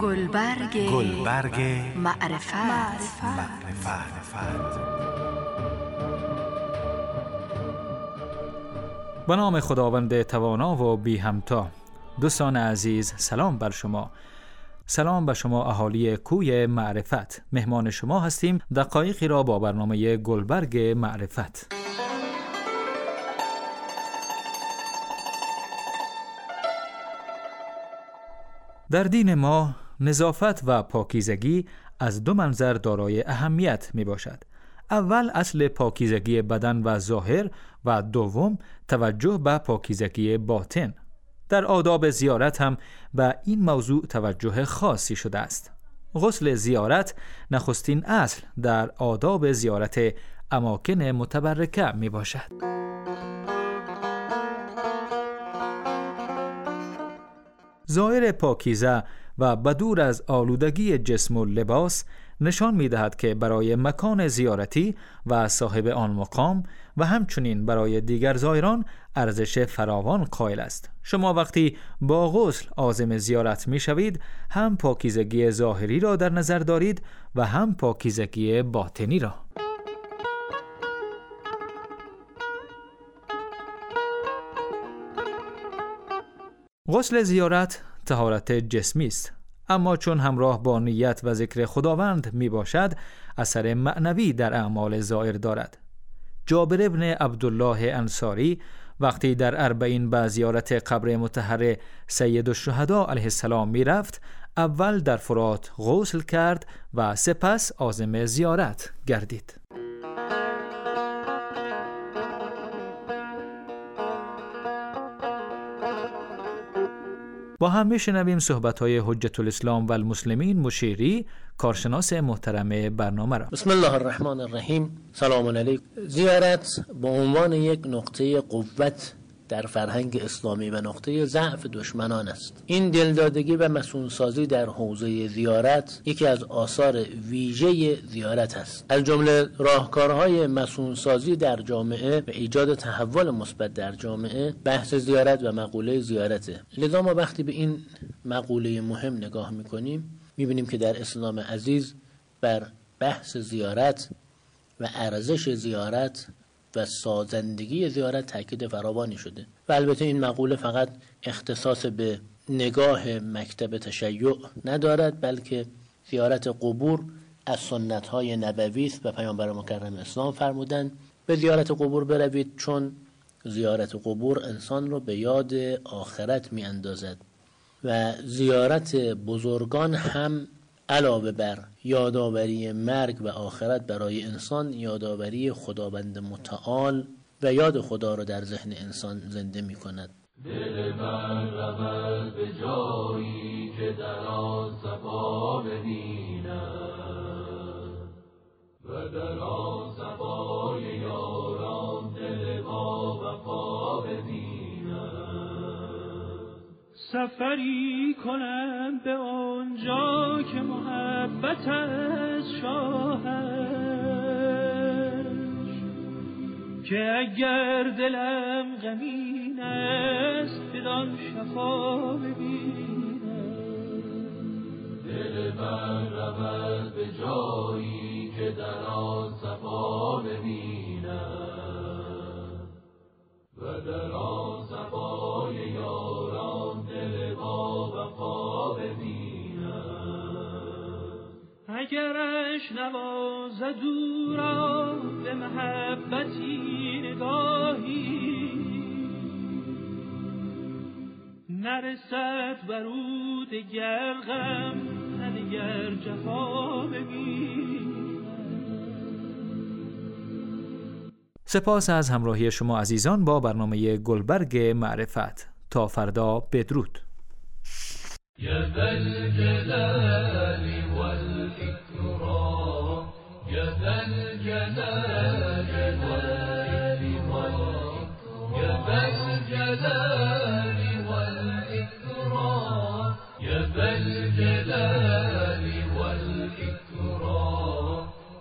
گلبرگ معرفت. به نام خداوند توانا و بی همتا. دوستان عزیز، سلام بر شما. سلام به شما اهالی کوی معرفت. مهمان شما هستیم دقایقی را با برنامه گلبرگ معرفت. در دین ما نظافت و پاکیزگی از دو منظر دارای اهمیت می باشد. اول اصل پاکیزگی بدن و ظاهر و دوم توجه به پاکیزگی باطن. در آداب زیارت هم به این موضوع توجه خاصی شده است. غسل زیارت نخستین اصل در آداب زیارت اماکن متبرکه می باشد. ظاهر پاکیزه و بدور از آلودگی جسم و لباس نشان می دهد که برای مکان زیارتی و صاحب آن مقام و همچنین برای دیگر زائران ارزش فراوان قائل است. شما وقتی با غسل عازم زیارت می شوید، هم پاکیزگی ظاهری را در نظر دارید و هم پاکیزگی باطنی را. غسل زیارت طهارت جسمی است، اما چون همراه با نیت و ذکر خداوند می باشد، اثر معنوی در اعمال زائر دارد. جابر ابن عبدالله انصاری وقتی در اربعین به زیارت قبر مطهر سید الشهدا علیه السلام می رفت، اول در فرات غسل کرد و سپس عازم زیارت گردید. با هم میشنویم صحبت‌های حجت الاسلام و المسلمین مشیری، کارشناس محترم برنامه را. بسم الله الرحمن الرحیم. سلام علیکم. زیارت به عنوان یک نقطه قوت در فرهنگ اسلامی و نقطه ضعف دشمنان است. این دلدادگی و مسئول‌سازی در حوزه زیارت یکی از آثار ویژه زیارت است. از جمله راهکارهای مسئول‌سازی در جامعه و ایجاد تحول مثبت در جامعه بحث زیارت و مقوله زیارته. لذا ما وقتی به این مقوله مهم نگاه می‌کنیم، می‌بینیم که در اسلام عزیز بر بحث زیارت و ارزش زیارت و سازندگی زیارت تاکید فراوانی شده. و البته این مقوله فقط اختصاص به نگاه مکتب تشیع ندارد، بلکه زیارت قبور از سنت‌های نبوی است و پیامبر مکرم اسلام فرمودند به زیارت قبور بروید، چون زیارت قبور انسان رو به یاد آخرت می‌اندازد. و زیارت بزرگان هم علاوه بر یادآوری مرگ و آخرت برای انسان، یادآوری خداوند متعال و یاد خدا را در ذهن انسان زنده می کند. دل من رود به جایی که در آن صفا ببیند و در آن صفای یاران دل با وفا ببیند. سفری کنم به آنجا که محبت از شاهش، که اگر دلم غمین است بدان شفا ببینم. دل من رود به جایی که در آن صفا ببیند و در آن صفای یاران دل با وفا ببیند. اگرش نوازد او را به محبتی نگاهی، نرسد بر او دگر غم نه دگر جفا ببیند. سپاس از همراهی شما عزیزان با برنامه گلبرگ معرفت. تا فردا، بدرود. یا ذا الجلال والإكرام، یا ذا الجلال